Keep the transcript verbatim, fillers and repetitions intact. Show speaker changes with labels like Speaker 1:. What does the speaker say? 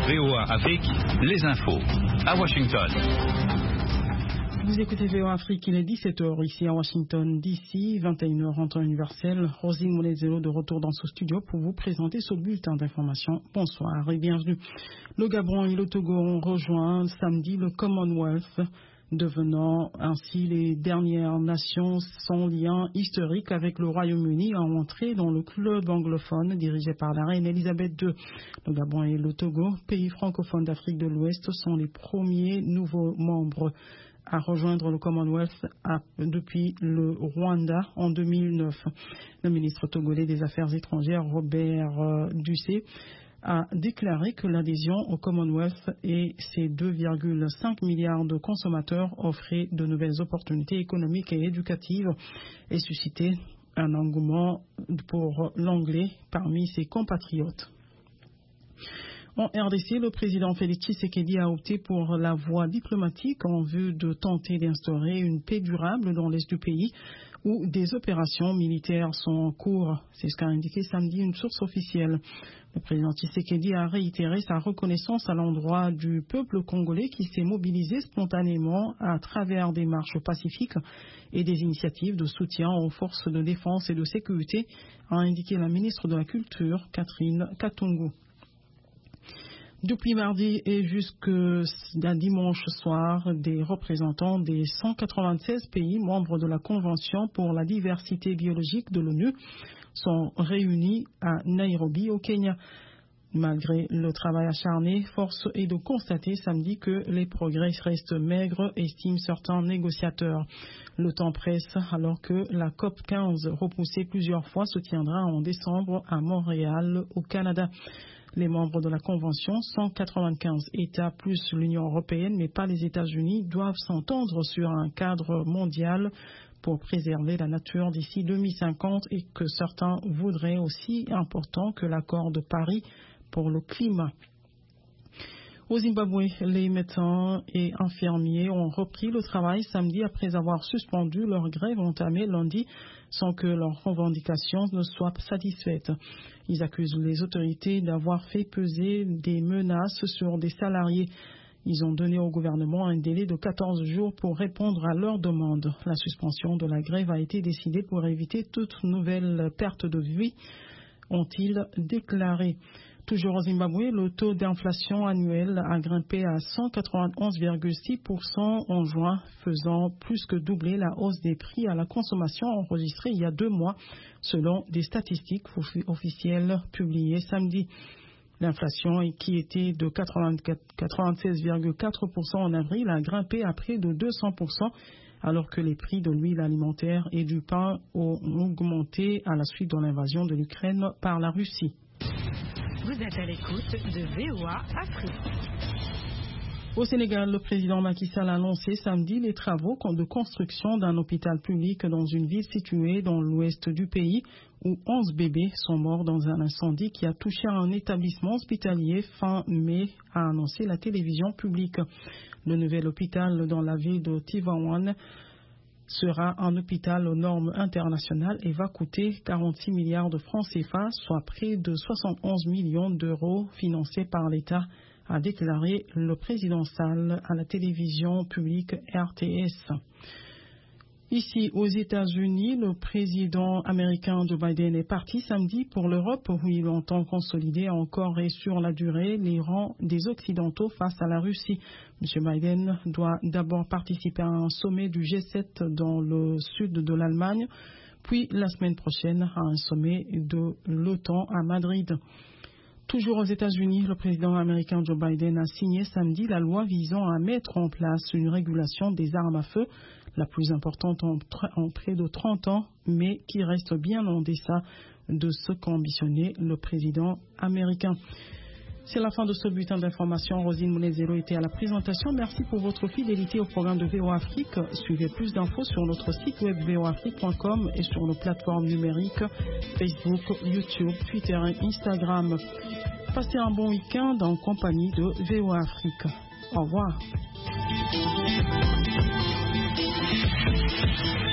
Speaker 1: V O A Afrique, les infos à Washington.
Speaker 2: Vous écoutez V O A Afrique, il est dix-sept heures ici à Washington, D C, vingt et une heures en temps universel. Rosine Moulezelo de retour dans ce studio pour vous présenter ce bulletin d'information. Bonsoir et bienvenue. Le Gabon et le Togo ont rejoint samedi le Commonwealth, devenant ainsi les dernières nations sans lien historique avec le Royaume-Uni à entrer dans le club anglophone dirigé par la reine Elisabeth deux. Le Gabon et le Togo, pays francophones d'Afrique de l'Ouest, sont les premiers nouveaux membres à rejoindre le Commonwealth à, depuis le Rwanda en deux mille neuf. Le ministre togolais des Affaires étrangères, Robert euh, Dussé, a déclaré que l'adhésion au Commonwealth et ses deux virgule cinq milliards de consommateurs offraient de nouvelles opportunités économiques et éducatives et suscité un engouement pour l'anglais parmi ses compatriotes. En R D C, le président Félix Tshisekedi a opté pour la voie diplomatique en vue de tenter d'instaurer une paix durable dans l'est du pays où des opérations militaires sont en cours. C'est ce qu'a indiqué samedi une source officielle. Le président Tshisekedi a réitéré sa reconnaissance à l'endroit du peuple congolais qui s'est mobilisé spontanément à travers des marches pacifiques et des initiatives de soutien aux forces de défense et de sécurité, a indiqué la ministre de la Culture, Catherine Katungu. Depuis mardi et jusqu'à dimanche soir, des représentants des cent quatre-vingt-seize pays membres de la Convention pour la diversité biologique de l'ONU sont réunis à Nairobi, au Kenya. Malgré le travail acharné, force est de constater samedi que les progrès restent maigres, estiment certains négociateurs. Le temps presse alors que la COP quinze, repoussée plusieurs fois, se tiendra en décembre à Montréal, au Canada. Les membres de la Convention, cent quatre-vingt-quinze États plus l'Union européenne, mais pas les États-Unis, doivent s'entendre sur un cadre mondial pour préserver la nature d'ici deux mille cinquante et que certains voudraient aussi important que l'accord de Paris pour le climat. Au Zimbabwe, les médecins et infirmiers ont repris le travail samedi après avoir suspendu leur grève entamée lundi sans que leurs revendications ne soient satisfaites. Ils accusent les autorités d'avoir fait peser des menaces sur des salariés. Ils ont donné au gouvernement un délai de quatorze jours pour répondre à leurs demandes. La suspension de la grève a été décidée pour éviter toute nouvelle perte de vie, ont-ils déclaré. Toujours au Zimbabwe, le taux d'inflation annuel a grimpé à cent quatre-vingt-onze virgule six pour cent en juin, faisant plus que doubler la hausse des prix à la consommation enregistrée il y a deux mois, selon des statistiques officielles publiées samedi. L'inflation, qui était de quatre-vingt-seize virgule quatre pour cent en avril, a grimpé à près de deux cents pour cent, alors que les prix de l'huile alimentaire et du pain ont augmenté à la suite de l'invasion de l'Ukraine par la Russie.
Speaker 3: Vous êtes à l'écoute de V O A Afrique.
Speaker 2: Au Sénégal, le président Macky Sall a annoncé samedi les travaux de construction d'un hôpital public dans une ville située dans l'ouest du pays où onze bébés sont morts dans un incendie qui a touché un établissement hospitalier fin mai, a annoncé la télévision publique. Le nouvel hôpital dans la ville de Tivaouane sera un hôpital aux normes internationales et va coûter quarante-six milliards de francs C F A, soit près de soixante et onze millions d'euros financés par l'État, a déclaré le président Sall à la télévision publique R T S. Ici, aux États-Unis, le président américain Joe Biden est parti samedi pour l'Europe où il entend consolider encore et sur la durée les rangs des Occidentaux face à la Russie. M. Biden doit d'abord participer à un sommet du G sept dans le sud de l'Allemagne, puis la semaine prochaine à un sommet de l'OTAN à Madrid. Toujours aux États-Unis, le président américain Joe Biden a signé samedi la loi visant à mettre en place une régulation des armes à feu, la plus importante en, en près de trente ans, mais qui reste bien en deçà de ce qu'ambitionnait le président américain. C'est la fin de ce bulletin d'information. Rosine Moulezelo était à la présentation. Merci pour votre fidélité au programme de V O A Afrique. Suivez plus d'infos sur notre site web v o afrique point com et sur nos plateformes numériques Facebook, YouTube, Twitter et Instagram. Passez un bon week-end en compagnie de V O A Afrique. Au revoir.